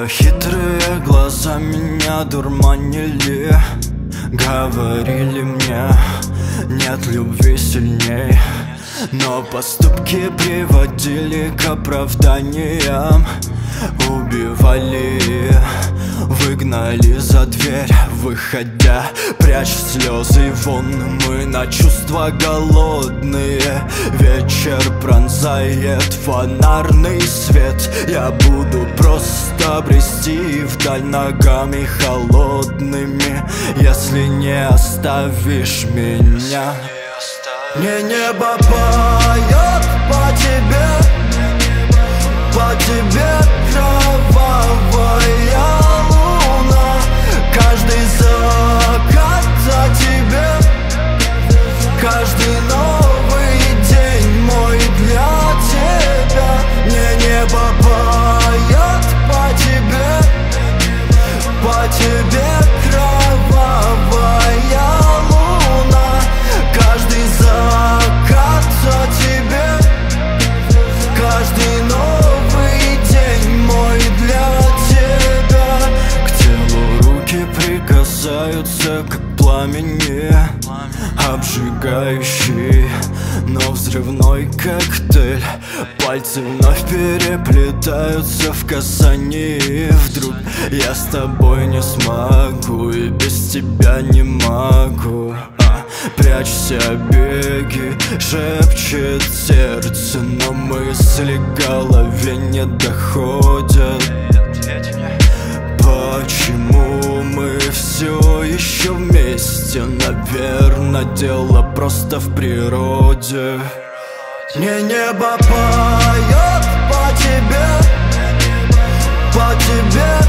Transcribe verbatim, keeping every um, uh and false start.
Твои хитрые глаза меня дурманили, говорили мне, нет любви сильней. Но поступки приводили к оправданиям, убивали, выгнали за дверь. Выходя, прячь слезы вон, мы на чувства голодные. Вечер пронзает фонарный свет. Я буду просто брести вдаль ногами холодными, если не оставишь меня. Мне небо поет по тебе, по тебе кровавая луна. Каждый закат за тебе, каждый новый день мой для тебя. Мне небо поет по тебе, по тебе кровавая луна. Каждый закат за тебе, каждый новый день мой для тебя. К телу руки прикасаются, как пламени, обжигающий, но взрывной коктейль. Пальцы вновь переплетаются в касании. Вдруг я с тобой не смогу и без тебя не могу. Прячься, беги, шепчет сердце, но мысли к голове не доходят. Почему мы все еще вместе? Наверное, дело просто в природе. Мне небо поет по тебе, по тебе